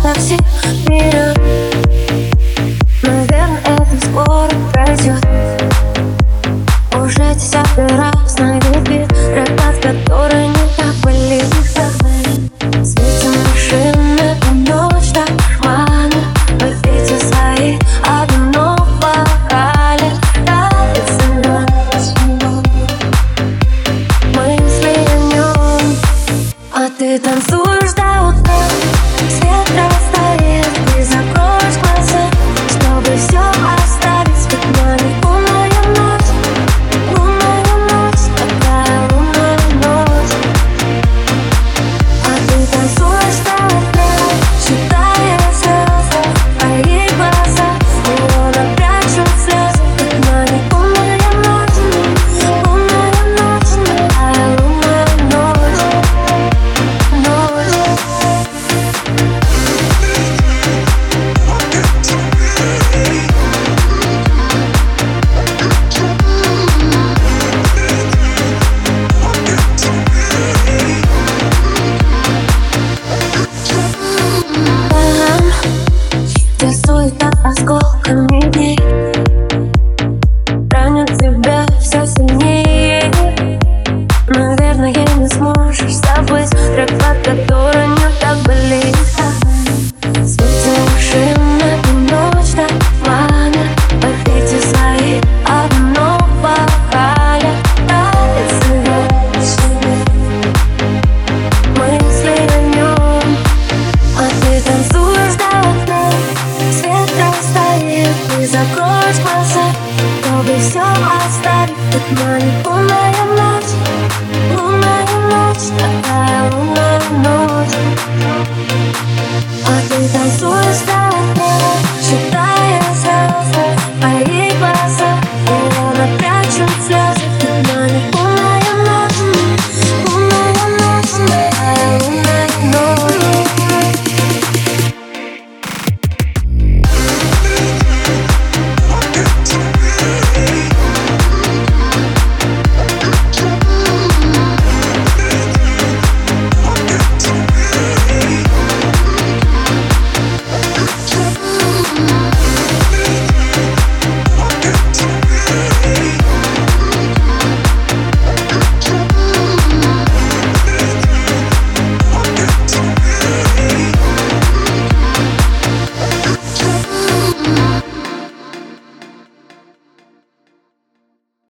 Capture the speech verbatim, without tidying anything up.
такси вперед. Наверное, это скоро пройдет. Уже десятый раз на гребе рэп, от которой не так болит. Светим машины, и ночь так шмана. Выпейте свои одно в бокале. Нравится ночь, мысли о нем, а ты танцуешь до утра. Свет растает, ты закроешь глаза, чтобы все оставить под нами. Лунная ночь, лунная ночь, такая лунная ночь. А ты танцуешь до утра, считая звезды в твоих глазах. Миллионы прячут слезы под нами. Лунная ночь, лунная ночь, такая лунная ночь, ночь. Где суета осколками дней ранят тебя все сильнее. Наверное, не сможешь забыть рэп, от которого